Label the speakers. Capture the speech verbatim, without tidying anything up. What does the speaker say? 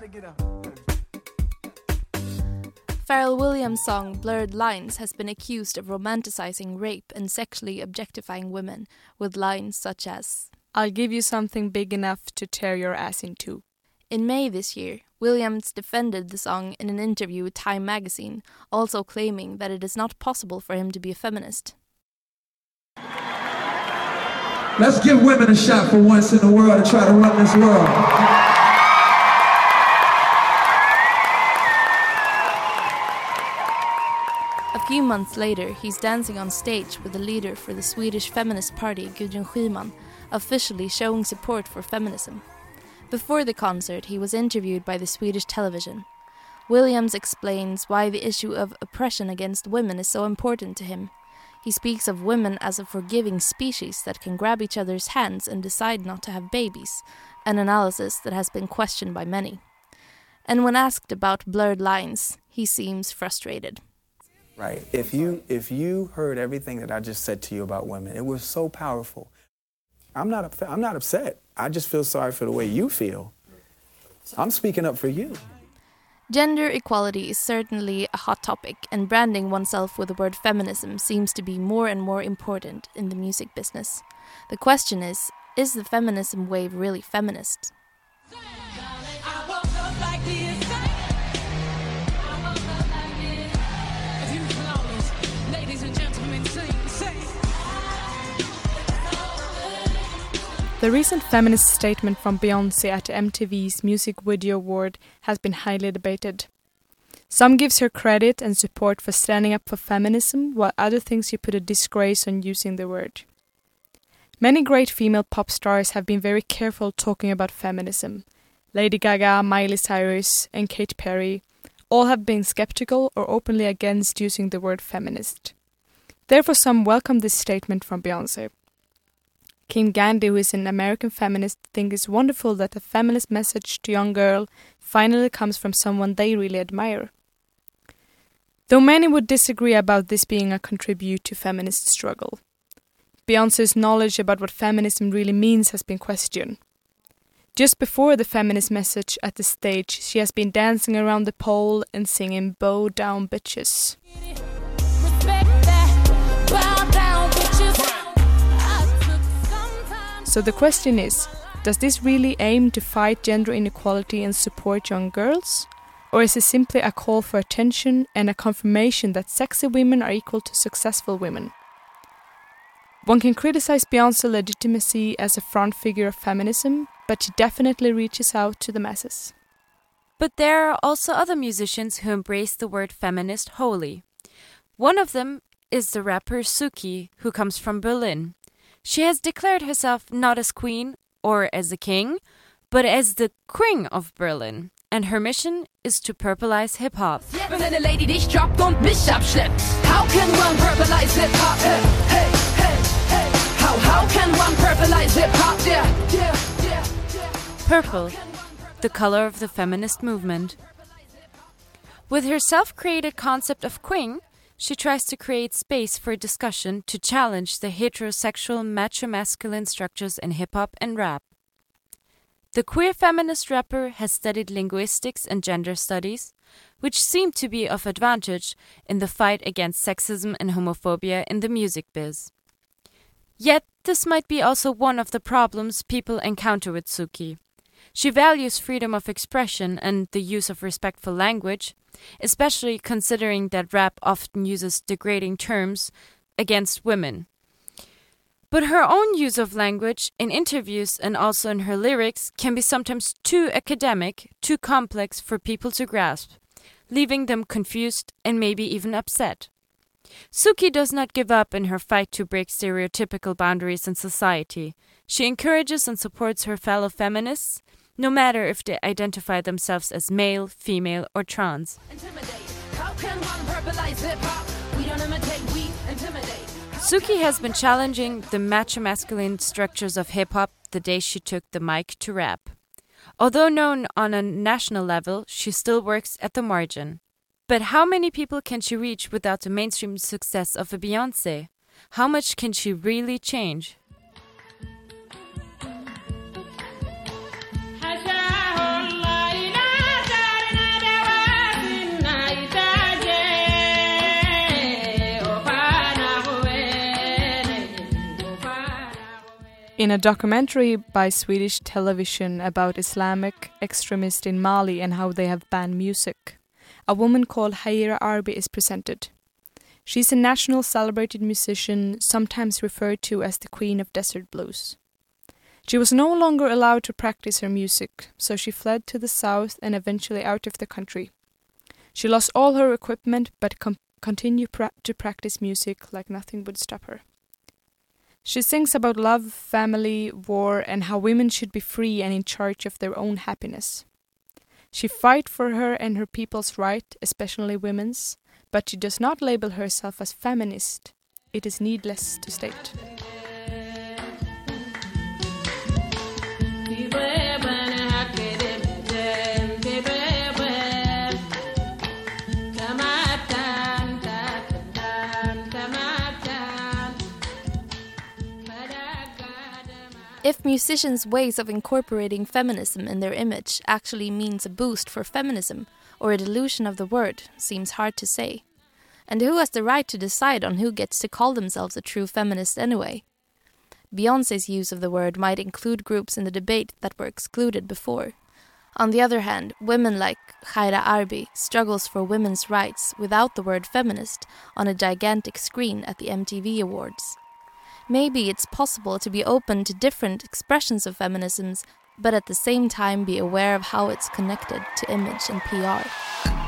Speaker 1: Everybody get up.
Speaker 2: Pharrell Williams' song Blurred Lines has been accused of romanticizing rape and sexually objectifying women, with lines such as,
Speaker 3: "I'll give you something big enough to tear your ass in two."
Speaker 2: In May this year, Williams defended the song in an interview with Time magazine, also claiming that it is not possible for him to be a feminist.
Speaker 1: Let's give women a shot for once in the world to try to run this world.
Speaker 2: A few months later, he's dancing on stage with the leader for the Swedish feminist party, Gudrun Schyman, officially showing support for feminism. Before the concert, he was interviewed by the Swedish television. Williams explains why the issue of oppression against women is so important to him. He speaks of women as a forgiving species that can grab each other's hands and decide not to have babies, an analysis that has been questioned by many. And when asked about blurred lines, he seems frustrated.
Speaker 4: Right. If you if you heard everything that I just said to you about women, it was so powerful. I'm not upset. I'm not upset. I just feel sorry for the way you feel. I'm speaking up for you.
Speaker 2: Gender equality is certainly a hot topic, and branding oneself with the word feminism seems to be more and more important in the music business. The question is, is the feminism wave really feminist?
Speaker 3: The recent feminist statement from Beyoncé at M T V's Music Video Award has been highly debated. Some gives her credit and support for standing up for feminism, while other thinks she put a disgrace on using the word. Many great female pop stars have been very careful talking about feminism. Lady Gaga, Miley Cyrus, and Katy Perry all have been skeptical or openly against using the word feminist. Therefore, some welcome this statement from Beyoncé. Kim Gandhi, who is an American feminist, thinks it's wonderful that a feminist message to young girls finally comes from someone they really admire. Though many would disagree about this being a contribute to feminist struggle, Beyoncé's knowledge about what feminism really means has been questioned. Just before the feminist message at the stage, she has been dancing around the pole and singing "Bow Down Bitches." So the question is, does this really aim to fight gender inequality and support young girls? Or is it simply a call for attention and a confirmation that sexy women are equal to successful women? One can criticize Beyoncé's legitimacy as a front figure of feminism, but she definitely reaches out to the masses.
Speaker 5: But there are also other musicians who embrace the word feminist wholly. One of them is the rapper Suki, who comes from Berlin. She has declared herself not as queen or as a king, but as the queen of Berlin. And her mission is to purpleize hip-hop.
Speaker 6: Wenn eine Lady dich droppt und mich abschleppt. How can one purpleize hip-hop? Hey, hey, hey, hey. How, how can one purpleize hip-hop? Yeah, yeah, yeah, yeah.
Speaker 5: Purple, the color of the feminist movement. With her self-created concept of queen, she tries to create space for discussion to challenge the heterosexual macho-masculine structures in hip-hop and rap. The queer feminist rapper has studied linguistics and gender studies, which seem to be of advantage in the fight against sexism and homophobia in the music biz. Yet, this might be also one of the problems people encounter with Suki. She values freedom of expression and the use of respectful language, especially considering that rap often uses degrading terms against women. But her own use of language in interviews and also in her lyrics can be sometimes too academic, too complex for people to grasp, leaving them confused and maybe even upset. Suki does not give up in her fight to break stereotypical boundaries in society. She encourages and supports her fellow feminists, no matter if they identify themselves as male, female, or trans. Suki has been challenging the macho-masculine structures of hip-hop the day she took the mic to rap. Although known on a national level, she still works at the margin. But how many people can she reach without the mainstream success of a Beyoncé? How much can she really change?
Speaker 3: In a documentary by Swedish television about Islamic extremists in Mali and how they have banned music, a woman called Haira Arbi is presented. She's a national celebrated musician, sometimes referred to as the Queen of Desert Blues. She was no longer allowed to practice her music, so she fled to the south and eventually out of the country. She lost all her equipment but com- continued pra- to practice music like nothing would stop her. She sings about love, family, war, and how women should be free and in charge of their own happiness. She fights for her and her people's right, especially women's, but she does not label herself as feminist. It is needless to state.
Speaker 2: If musicians' ways of incorporating feminism in their image actually means a boost for feminism, or a dilution of the word, seems hard to say. And who has the right to decide on who gets to call themselves a true feminist anyway? Beyoncé's use of the word might include groups in the debate that were excluded before. On the other hand, women like Haira Arbi struggles for women's rights without the word feminist on a gigantic screen at the M T V Awards. Maybe it's possible to be open to different expressions of feminisms, but at the same time be aware of how it's connected to image and P R.